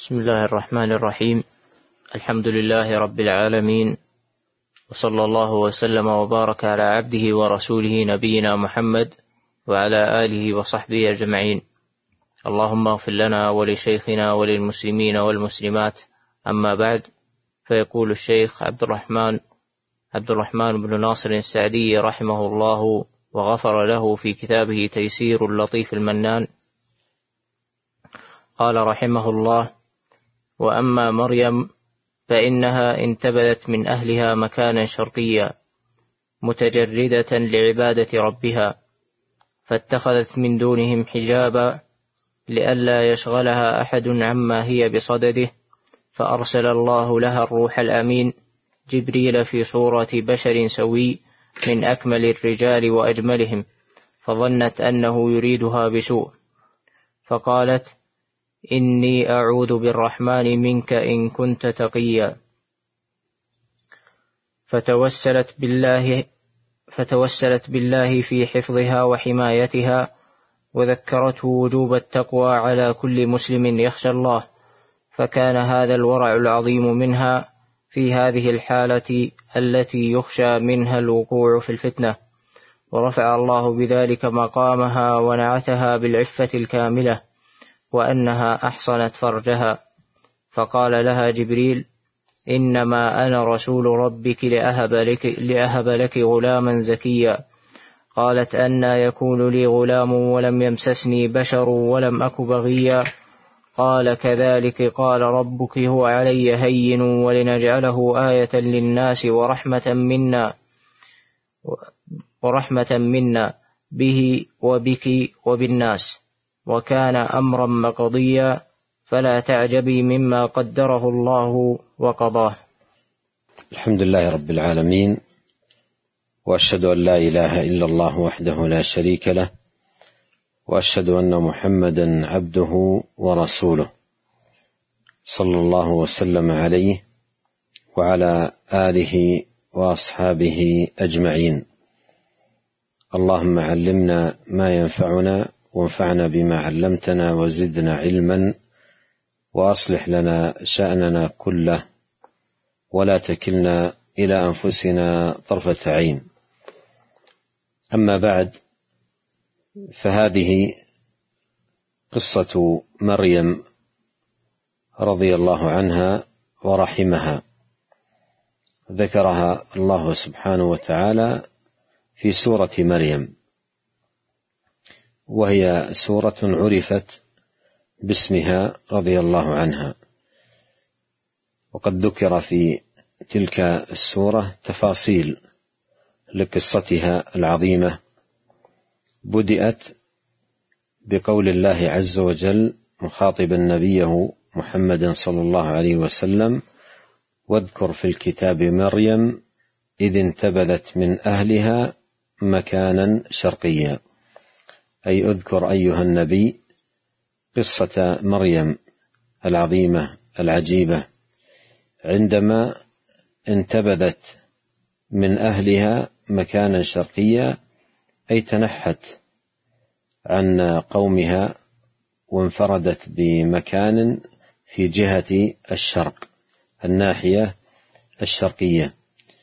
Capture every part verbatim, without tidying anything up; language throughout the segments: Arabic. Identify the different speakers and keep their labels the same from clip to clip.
Speaker 1: بسم الله الرحمن الرحيم. الحمد لله رب العالمين، وصلى الله وسلم وبارك على عبده ورسوله نبينا محمد وعلى آله وصحبه أجمعين. اللهم اغفر لنا ولشيخنا وللمسلمين والمسلمات. أما بعد، فيقول الشيخ عبد الرحمن عبد الرحمن بن ناصر السعدي رحمه الله وغفر له في كتابه تيسير اللطيف المنان، قال رحمه الله: وأما مريم فإنها انتبذت من أهلها مكانا شرقيا متجردة لعبادة ربها، فاتخذت من دونهم حجابا لئلا يشغلها أحد عما هي بصدده، فأرسل الله لها الروح الأمين جبريل في صورة بشر سوي من أكمل الرجال وأجملهم، فظنت أنه يريدها بسوء، فقالت: إني أعوذ بالرحمن منك إن كنت تقيا، فتوسلت بالله فتوسلت بالله في حفظها وحمايتها، وذكرته وجوب التقوى على كل مسلم يخشى الله، فكان هذا الورع العظيم منها في هذه الحالة التي يخشى منها الوقوع في الفتنة، ورفع الله بذلك مقامها ونعتها بالعفة الكاملة، وأنها أحصنت فرجها، فقال لها جبريل: إنما أنا رسول ربك لأهب لك, لأهب لك غلاما زكيا. قالت: أنى يكون لي غلام ولم يمسسني بشر ولم أك بغيا. قال: كذلك قال ربك هو علي هين ولنجعله آية للناس ورحمة منا ورحمة منا به وبك وبالناس، وكان أمرا مقضيا، فلا تعجبي مما قدره الله وقضاه.
Speaker 2: الحمد لله رب العالمين، وأشهد أن لا إله إلا الله وحده لا شريك له، وأشهد أن محمدا عبده ورسوله، صلى الله وسلم عليه وعلى آله وأصحابه أجمعين. اللهم علمنا ما ينفعنا، وانفعنا بما علمتنا، وزدنا علما، وأصلح لنا شأننا كله، ولا تكلنا إلى أنفسنا طرفة عين. أما بعد، فهذه قصة مريم رضي الله عنها ورحمها، ذكرها الله سبحانه وتعالى في سورة مريم، وهي سورة عرفت باسمها رضي الله عنها، وقد ذكر في تلك السورة تفاصيل لقصتها العظيمة. بدأت بقول الله عز وجل مخاطبا نبيه محمد صلى الله عليه وسلم: واذكر في الكتاب مريم إذ انتبذت من أهلها مكانا شرقيا، أي اذكر أيها النبي قصة مريم العظيمة العجيبة عندما انتبذت من أهلها مكانا شرقيا، أي تنحت عن قومها وانفردت بمكان في جهة الشرق، الناحية الشرقية،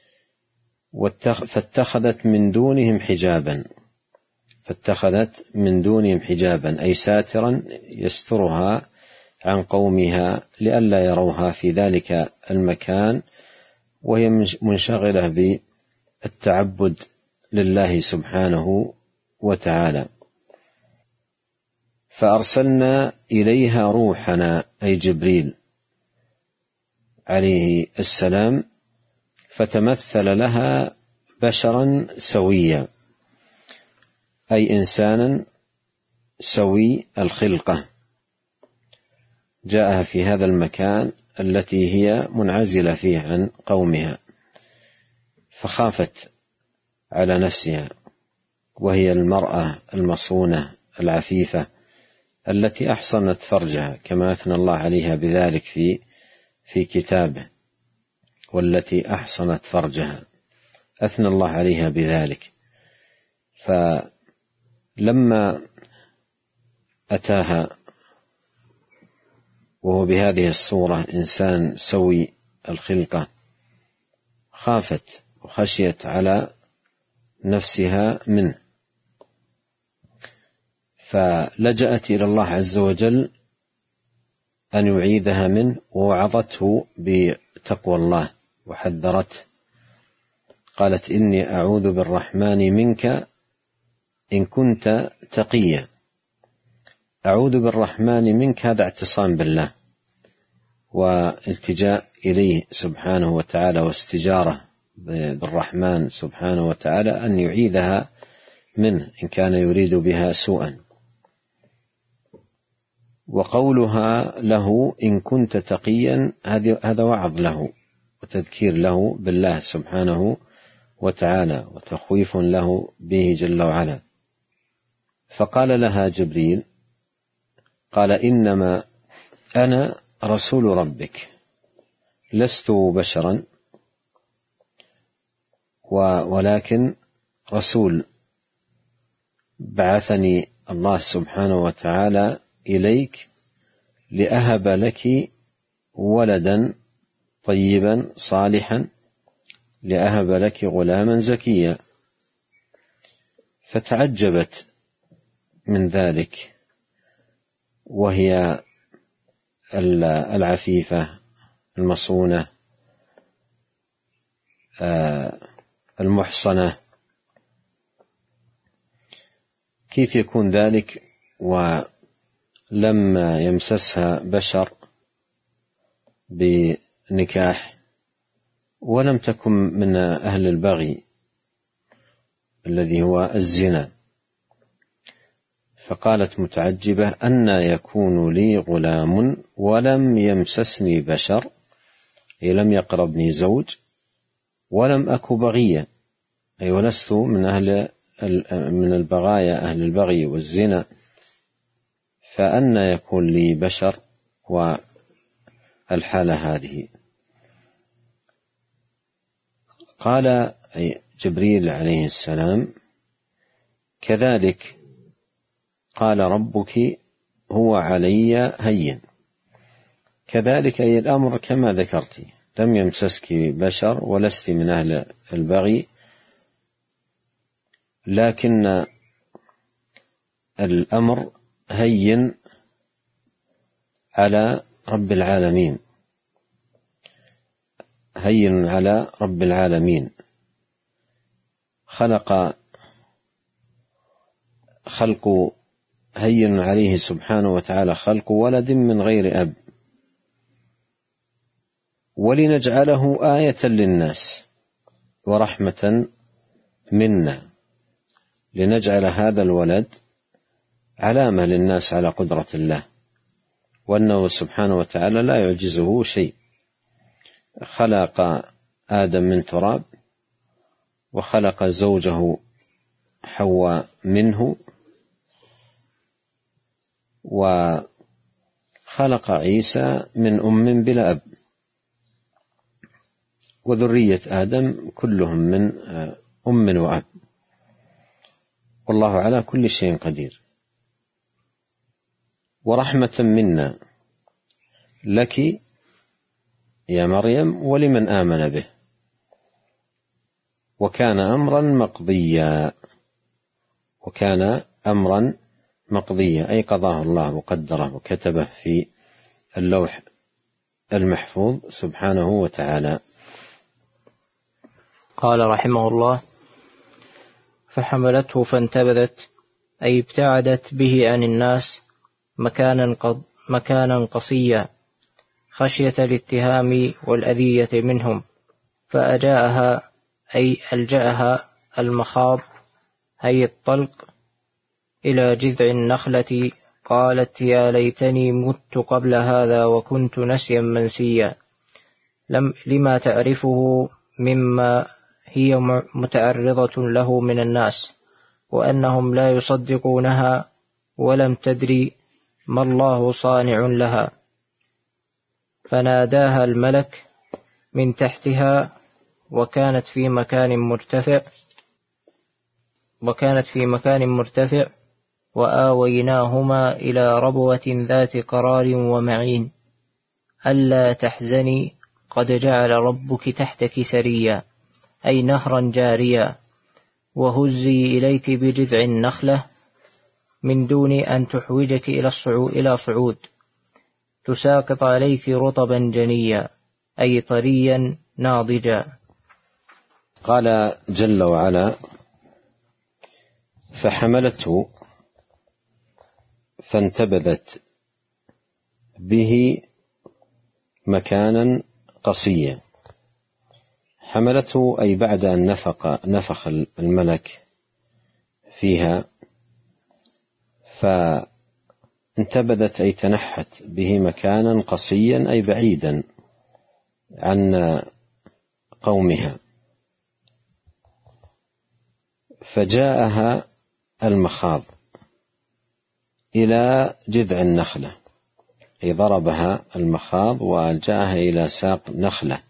Speaker 2: فاتخذت من دونهم حجابا فاتخذت من دونهم حجابا أي ساترا يسترها عن قومها لئلا يروها في ذلك المكان، وهي منشغلة بالتعبد لله سبحانه وتعالى. فأرسلنا إليها روحنا أي جبريل عليه السلام، فتمثل لها بشرا سويا، أي إنسانا سوي الخلقة، جاءها في هذا المكان التي هي منعزلة فيه عن قومها، فخافت على نفسها، وهي المرأة المصونة العفيفة التي أحصنت فرجها، كما أثنى الله عليها بذلك في في كتابه: والتي أحصنت فرجها، أثنى الله عليها بذلك. فلما أتاها وهو بهذه الصورة إنسان سوي الخلقة، خافت وخشيت على نفسها منه، فلجأت إلى الله عز وجل أن يعيدها منه، ووعظته بتقوى الله وحذرته، قالت إني أعوذ بالرحمن منك إن كنت تقيا. أعوذ بالرحمن منك هذا اعتصام بالله والتجاء إليه سبحانه وتعالى واستجارة بالرحمن سبحانه وتعالى أن يعيذها منه إن كان يريد بها سوءا. وقولها له إن كنت تقيا هذا وعظ له وتذكير له بالله سبحانه وتعالى وتخويف له به جل وعلا. فقال لها جبريل قال إنما أنا رسول ربك لست بشرا ولكن رسول بعثني الله سبحانه وتعالى إليك لأهب لك ولدا طيبا صالحا، لأهب لك غلاما زكيا. فتعجبت من ذلك، وهي العفيفة المصونة المحصنة، كيف يكون ذلك ولم يمسسها بشر بنكاح ولم تكن من أهل البغي الذي هو الزنا؟ فقالت متعجبة أن يكون لي غلام ولم يمسسني بشر، أي لم يقربني زوج، ولم أك بغيا، أي ولست من أهل من البغايا أهل البغي والزنا، فأن يكون لي بشر والحالة هذه؟ قال أي جبريل عليه السلام كذلك قال ربك هو علي هين. كذلك أي الأمر كما ذكرت، لم يمسسك بشر ولست من أهل البغي، لكن الأمر هين على رب العالمين، هين على رب العالمين. خلق خلق هين عليه سبحانه وتعالى خلق ولد من غير أب، ولنجعله آية للناس ورحمة منا، لنجعل هذا الولد علامة للناس على قدرة الله، وأنه سبحانه وتعالى لا يعجزه شيء. خلق آدم من تراب، وخلق زوجه حواء منه، وخلق عيسى من أم بلا أب، وذرية آدم كلهم من أم وأب، والله على كل شيء قدير. ورحمة منا لك يا مريم ولمن آمن به، وكان أمرا مقضيا، وكان أمرا مقضيا أي قضاه الله وقدره وكتبه في اللوح المحفوظ سبحانه وتعالى.
Speaker 1: قال رحمه الله: فحملته فانتبذت، أي ابتعدت به عن الناس مكانا, قض مكانا قصيا، خشية الاتهام والأذية منهم، فأجاءها أي ألجأها المخاض هي الطلق إلى جذع النخلة، قالت: يا ليتني مت قبل هذا وكنت نسيا منسيا، لم لما تعرفه مما هي متعرضة له من الناس، وأنهم لا يصدقونها، ولم تدري ما الله صانع لها. فناداها الملك من تحتها، وكانت في مكان مرتفع وكانت في مكان مرتفع وآويناهما إلى ربوة ذات قرار ومعين. ألا تحزني قد جعل ربك تحتك سريا، أي نهرا جاريا، وهزي إليك بجذع النخلة من دون أن تحوجك إلى الصعود إلى صعود، تساقط عليك رطبا جنيا، أي طريا ناضجا.
Speaker 2: قال جل وعلا: فحملته فانتبذت به مكانا قصيا. حملته أي بعد أن نفق نفخ الملك فيها، فانتبذت أي تنحت به مكانا قصيا أي بعيدا عن قومها، فجاءها المخاض إلى جذع النخلة، أي ضربها المخاض وجاءها إلى ساق نخلة،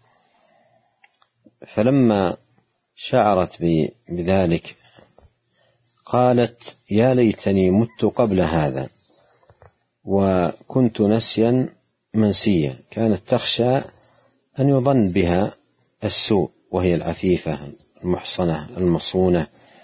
Speaker 2: فلما شعرت بذلك قالت: يا ليتني مت قبل هذا وكنت نسيا منسيا. كانت تخشى أن يظن بها السوء، وهي العفيفة المحصنة المصونة.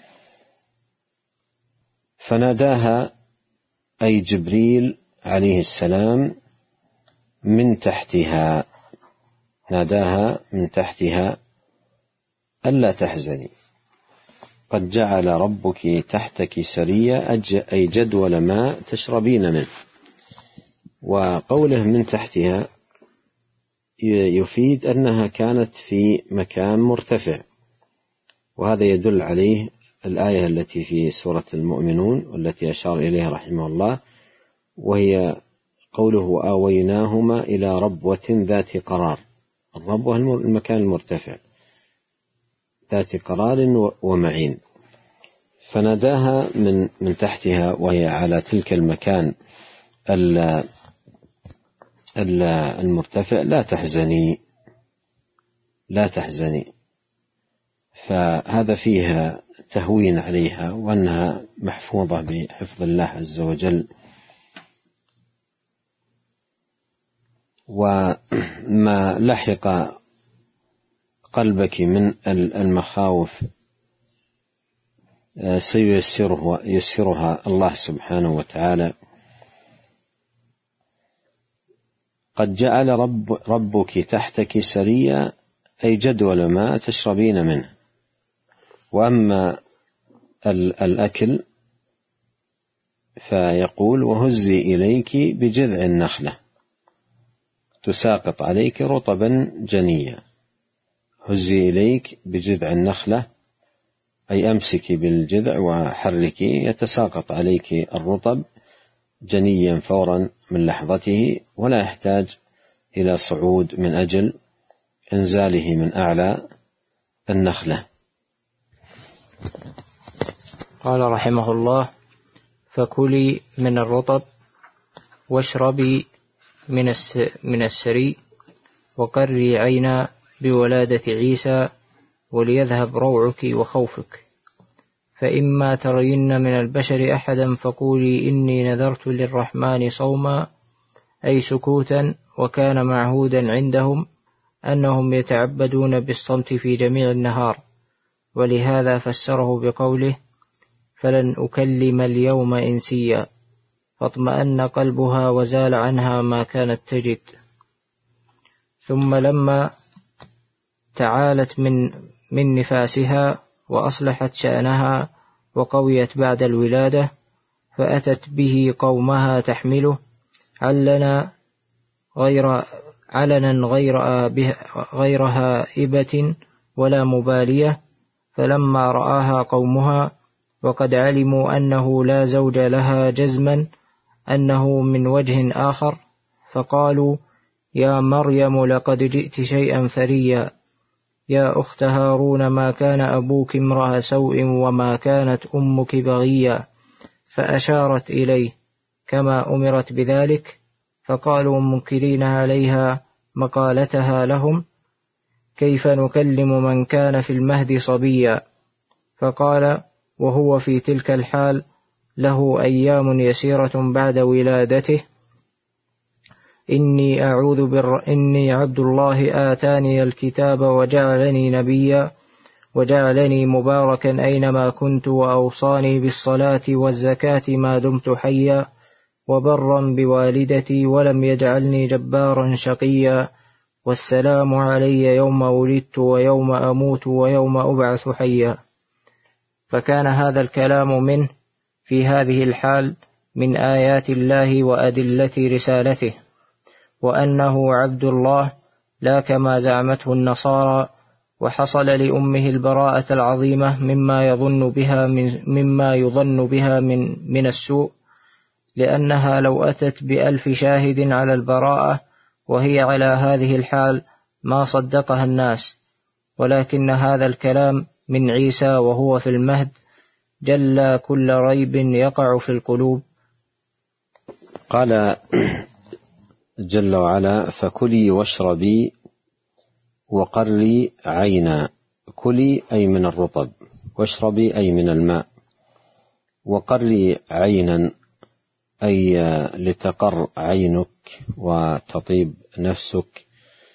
Speaker 2: فناداها أي جبريل عليه السلام من تحتها، ناداها من تحتها: ألا تحزني قد جعل ربك تحتك سريا، أي جدول ماء تشربين منه. وقوله من تحتها يفيد أنها كانت في مكان مرتفع، وهذا يدل عليه الآية التي في سورة المؤمنون والتي أشار إليها رحمه الله، وهي قوله: آويناهما إلى ربوة ذات قرار. الربوة المكان المرتفع ذات قرار ومعين. فناداها من من تحتها وهي على تلك المكان المرتفع: لا تحزني لا تحزني. فهذا فيها تهوين عليها، وأنها محفوظة بحفظ الله عز وجل. وما لحق قلبك من المخاوف سييسره يسرها الله سبحانه وتعالى. قد جعل رب ربك تحتك سريا، أي جدول ماء تشربين منه. وأما الأكل فيقول: وهزي إليك بجذع النخلة تساقط عليك رطبا جنيا. هزي إليك بجذع النخلة أي أمسكي بالجذع وحركي، يتساقط عليك الرطب جنيا فورا من لحظته، ولا يحتاج إلى صعود من أجل إنزاله من أعلى النخلة.
Speaker 1: قال رحمه الله: فكلي من الرطب واشربي من السري وقري عينا بولادة عيسى وليذهب روعك وخوفك، فإما ترين من البشر أحدا فقولي إني نذرت للرحمن صوما، أي سكوتا. وكان معهودا عندهم أنهم يتعبدون بالصمت في جميع النهار، ولهذا فسره بقوله: فلن أكلم اليوم إنسيا، فاطمأن قلبها وزال عنها ما كانت تجد. ثم لما تعالت من من نفاسها وأصلحت شأنها وقويت بعد الولادة، فأتت به قومها تحمله علنا غير علنا غير غير هائبة ولا مبالية. فلما رآها قومها وقد علموا أنه لا زوج لها جزما أنه من وجه آخر، فقالوا: يا مريم لقد جئت شيئا فريا، يا أخت هارون ما كان أبوك امرأ سوء وما كانت أمك بغيا. فأشارت إليه كما أمرت بذلك، فقالوا منكرين عليها مقالتها لهم: كيف نكلم من كان في المهد صبيا؟ فقال وهو في تلك الحال له أيام يسيرة بعد ولادته: إني أعوذ بر إني عبد الله آتاني الكتاب وجعلني نبيا وجعلني مباركا أينما كنت وأوصاني بالصلاة والزكاة ما دمت حيا وبرا بوالدتي ولم يجعلني جبارا شقيا والسلام علي يوم ولدت ويوم أموت ويوم أبعث حيا. فكان هذا الكلام منه في هذه الحال من آيات الله وأدلة رسالته، وأنه عبد الله لا كما زعمته النصارى. وحصل لأمه البراءة العظيمة مما يظن بها من مما يظن بها من من السوء، لأنها لو أتت بألف شاهد على البراءة وهي على هذه الحال ما صدقها الناس، ولكن هذا الكلام من عيسى وهو في المهد جل كل ريب يقع في القلوب.
Speaker 2: قال جل وعلا: فكلي واشربي وقري عينا. كلي أي من الرطب، واشربي أي من الماء، وقري عينا أي لتقر عينك وتطيب نفسك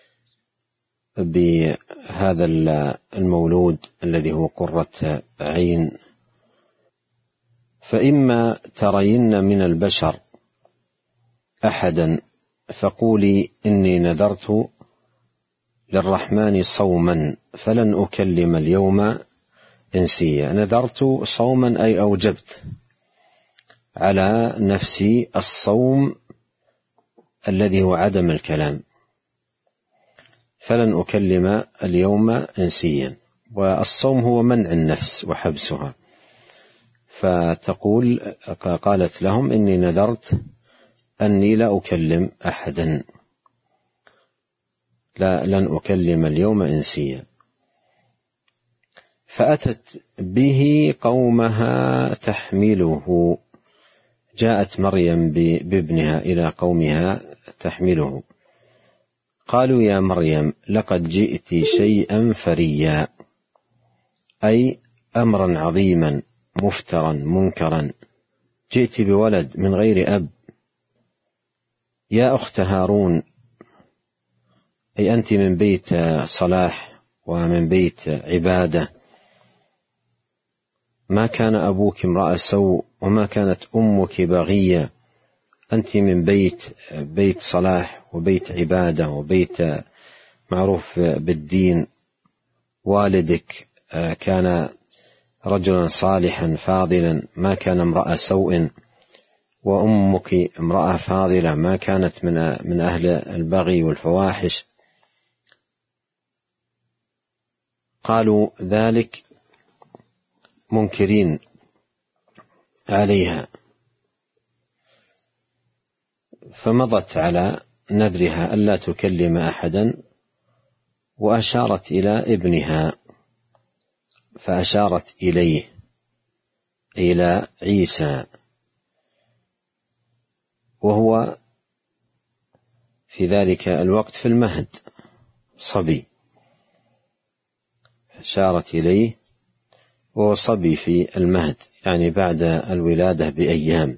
Speaker 2: بهذا المولود الذي هو قرة عين. فإما ترين من البشر أحدا فقولي إني نذرت للرحمن صوما فلن أكلم اليوم إنسيا. نذرت صوما أي أوجبت على نفسي الصوم الذي هو عدم الكلام، فلن أكلم اليوم إنسيا. والصوم هو منع النفس وحبسها. فتقول قالت لهم: إني نذرت أني لا أكلم أحدا، لا لن أكلم اليوم إنسيا. فأتت به قومها تحمله. جاءت مريم بابنها إلى قومها تحمله. قالوا: يا مريم لقد جئت شيئا فريا، أي أمرا عظيما مفترا منكرا، جئت بولد من غير أب. يا أخت هارون، أي أنت من بيت صلاح ومن بيت عبادة، ما كان أبوك امرأ سوء وما كانت أمك بغية. أنت من بيت بيت صلاح وبيت عبادة وبيت معروف بالدين. والدك كان رجلا صالحا فاضلا، ما كان امرأ سوء، وأمك امرأة فاضلة ما كانت من من أهل البغي والفواحش. قالوا ذلك منكرين عليها، فمضت على نذرها ألا تكلم أحدا، وأشارت إلى ابنها، فأشارت إليه إلى عيسى، وهو في ذلك الوقت في المهد صبي، أشارت إليه وهو صبي في المهد، يعني بعد الولادة بأيام.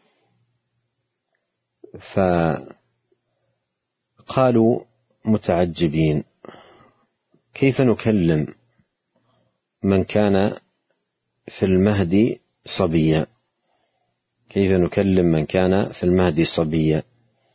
Speaker 2: فقالوا متعجبين: كيف نكلم من كان في المهد صبيا؟ كيف نكلم من كان في المهد صبيا؟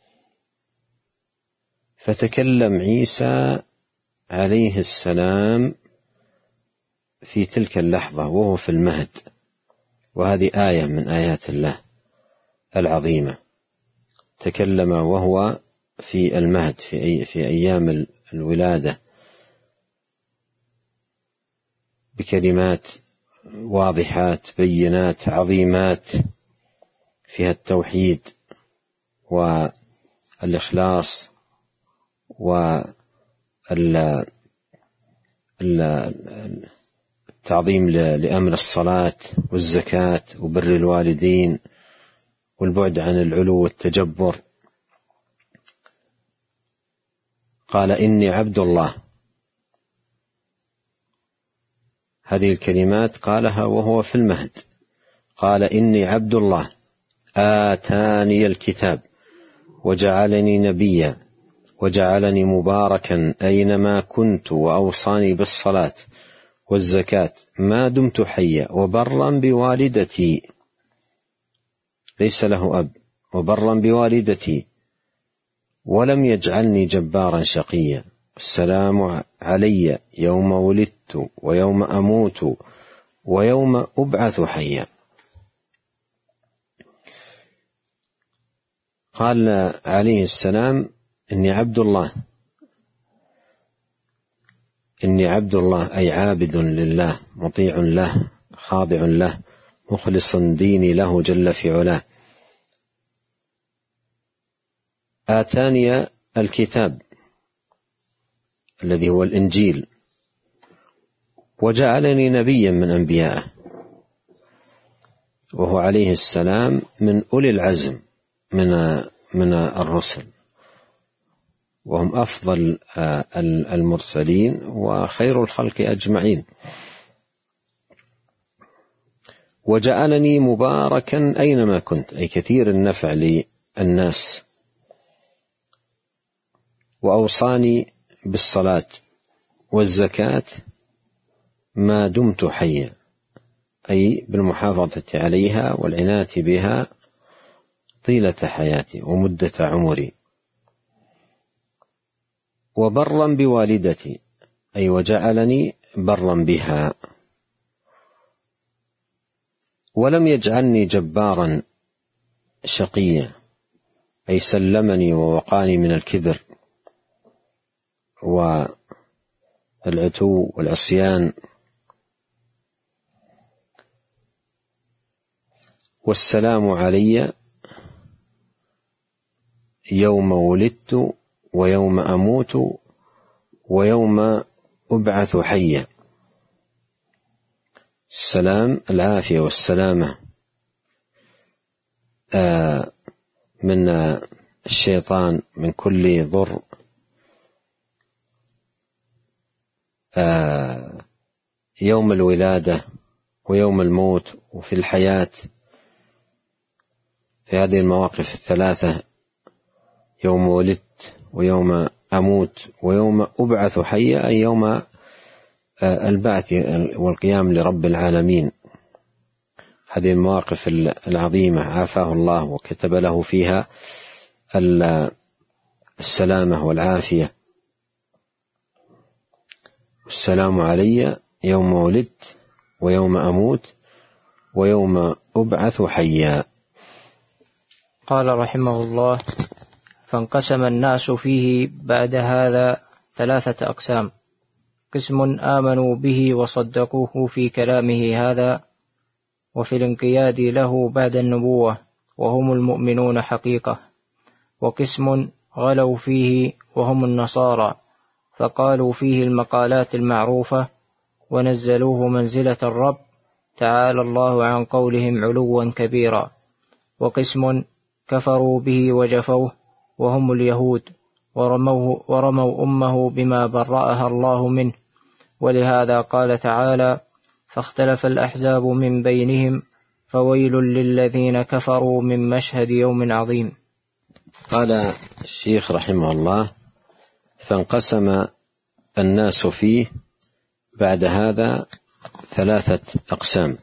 Speaker 2: فتكلم عيسى عليه السلام في تلك اللحظة وهو في المهد، وهذه آية من آيات الله العظيمة. تكلم وهو في المهد في, أي في أيام الولادة بكلمات واضحات بينات عظيمات فيها التوحيد والإخلاص والتعظيم لأمر الصلاة والزكاة وبر الوالدين والبعد عن العلو والتجبر. قال: إني عبد الله. هذه الكلمات قالها وهو في المهد. قال: إني عبد الله آتاني الكتاب وجعلني نبيا وجعلني مباركا أينما كنت وأوصاني بالصلاة والزكاة ما دمت حيا وبرا بوالدتي، ليس له أب، وبرا بوالدتي ولم يجعلني جبارا شقيا، السلام علي يوم ولدت ويوم أموت ويوم أبعث حيا. قال عليه السلام: إني عبد الله، إني عبد الله أي عابد لله مطيع له خاضع له مخلص ديني له جل في علاه، آتاني الكتاب الذي هو الإنجيل وجعلني نبيا من أنبيائه، وهو عليه السلام من أولي العزم من من الرسل، وهم أفضل المرسلين وخير الخلق أجمعين. وجعلني مباركا أينما كنت، أي كثير النفع للناس، وأوصاني بالصلاة والزكاة ما دمت حيا، أي بالمحافظة عليها والعناية بها طيلة حياتي ومدة عمري. وبرا بوالدتي، أي وجعلني برا بها، ولم يجعلني جبارا شقيا، أي سلمني ووقاني من الكبر والعتو والعصيان. والسلام علي يوم ولدت ويوم أموت ويوم أبعث حيا، السلام العافية والسلامة من الشيطان من كل ضر، يوم الولادة ويوم الموت وفي الحياة، في هذه المواقف الثلاثة، يوم ولدت ويوم أموت ويوم أبعث حيا، أي يوم البعث والقيام لرب العالمين. هذه المواقف العظيمة عافاه الله وكتب له فيها السلامة والعافية. السلام علي يوم ولدت ويوم أموت ويوم أبعث حيا.
Speaker 1: قال رحمه الله: فانقسم الناس فيه بعد هذا ثلاثة أقسام: قسم آمنوا به وصدقوه في كلامه هذا وفي الانقياد له بعد النبوة وهم المؤمنون حقيقة، وقسم غلوا فيه وهم النصارى فقالوا فيه المقالات المعروفة ونزلوه منزلة الرب تعالى الله عن قولهم علوا كبيرا، وقسم كفروا به وجفوه وهم اليهود ورموا, ورموا أمه بما برأها الله منه، ولهذا قال تعالى: فاختلف الأحزاب من بينهم فويل للذين كفروا من مشهد يوم عظيم.
Speaker 2: قال الشيخ رحمه الله: فانقسم الناس فيه بعد هذا ثلاثة أقسام.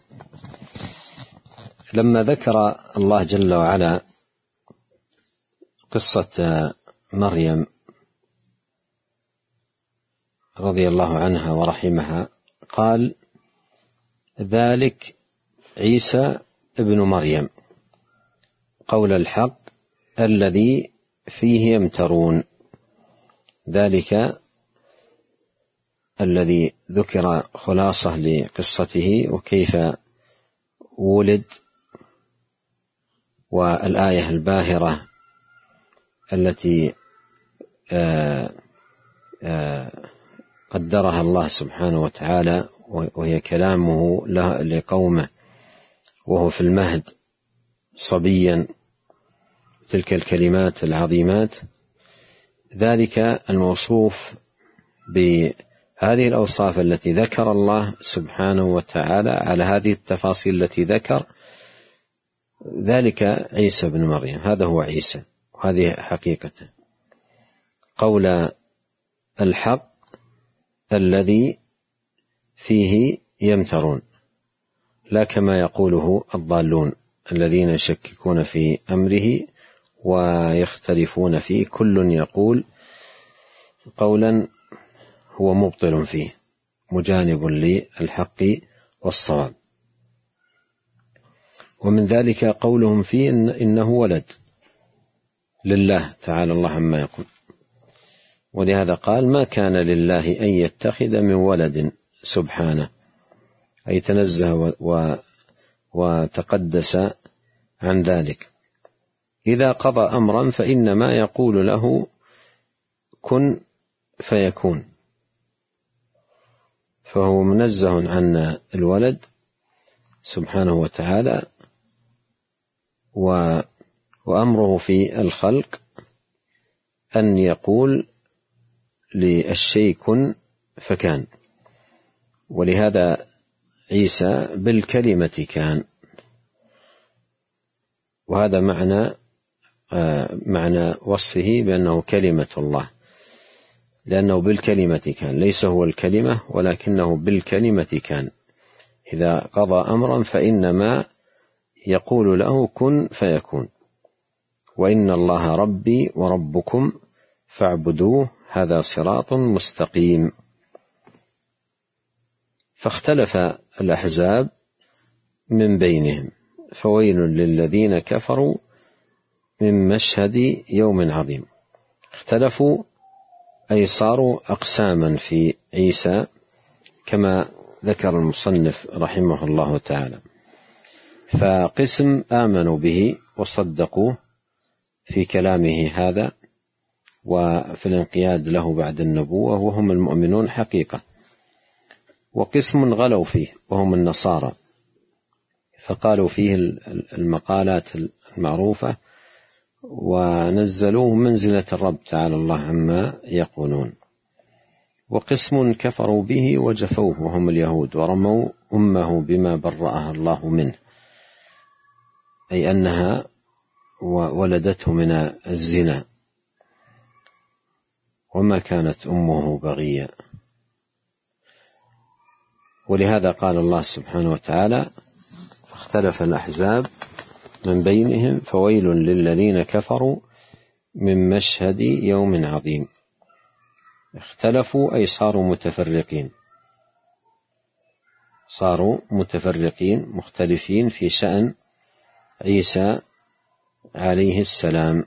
Speaker 2: لما ذكر الله جل وعلا قصة مريم رضي الله عنها ورحمها، قال: ذلك عيسى ابن مريم قول الحق الذي فيه يمترون. ذلك الذي ذكر خلاصة لقصته وكيف ولد، والآية الباهرة التي آآ آآ قدرها الله سبحانه وتعالى، وهي كلامه لقومه وهو في المهد صبيا، تلك الكلمات العظيمات. ذلك الموصوف بهذه الأوصاف التي ذكر الله سبحانه وتعالى على هذه التفاصيل التي ذكر، ذلك عيسى بن مريم، هذا هو عيسى، هذه حقيقته. قول الحق الذي فيه يمترون، لا كما يقوله الضالون الذين يشككون في أمره ويختلفون فيه، كل يقول قولا هو مبطل فيه مجانب للحق والصواب. ومن ذلك قولهم فيه إن إنه ولد لله تعالى الله عما يقول، ولهذا قال ما كان لله أن يتخذ من ولد سبحانه، أي تنزه وتقدس عن ذلك. إذا قضى أمرا فإنما يقول له كن فيكون، فهو منزه عن الولد سبحانه وتعالى، وأمره في الخلق أن يقول للشيء كن فكان. ولهذا عيسى بالكلمة كان، وهذا معنى معنى وصفه بأنه كلمة الله، لأنه بالكلمة كان، ليس هو الكلمة ولكنه بالكلمة كان. إذا قضى أمرا فإنما يقول له كن فيكون. وإن الله ربي وربكم فاعبدوه هذا صراط مستقيم. فاختلف الأحزاب من بينهم، فويل للذين كفروا من مشهد يوم عظيم. اختلفوا أي صاروا أقساما في عيسى كما ذكر المصنف رحمه الله تعالى. فقسم آمنوا به وصدقوه في كلامه هذا وفي الانقياد له بعد النبوة وهم المؤمنون حقيقة، وقسم غلوا فيه وهم النصارى، فقالوا فيه المقالات المعروفة ونزلوه منزلة الرب تعالى الله عما يقولون. وقسم كفروا به وجفوه وهم اليهود، ورموا أمه بما برأها الله منه، أي أنها ولدته من الزنا وما كانت أمه بغيا. ولهذا قال الله سبحانه وتعالى فاختلف الأحزاب من بينهم فويل للذين كفروا من مشهد يوم عظيم. اختلفوا أي صاروا متفرقين، صاروا متفرقين مختلفين في شأن عيسى عليه السلام.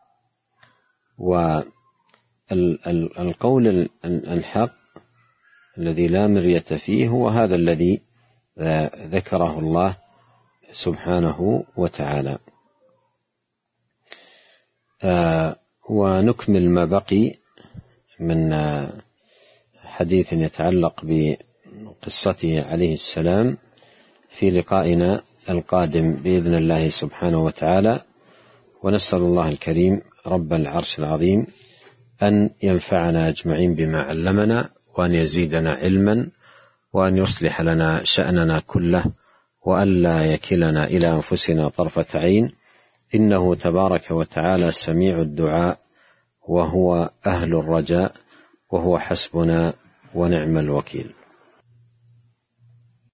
Speaker 2: والقول الحق الذي لا مرية فيه هو هذا الذي ذكره الله سبحانه وتعالى. ونكمل ما بقي من حديث يتعلق بقصته عليه السلام في لقائنا القادم بإذن الله سبحانه وتعالى. ونسأل الله الكريم رب العرش العظيم أن ينفعنا أجمعين بما علمنا، وأن يزيدنا علما، وأن يصلح لنا شأننا كله، وأن لا يكلنا إلى أنفسنا طرفة عين، إنه تبارك وتعالى سميع الدعاء وهو أهل الرجاء وهو حسبنا ونعم الوكيل.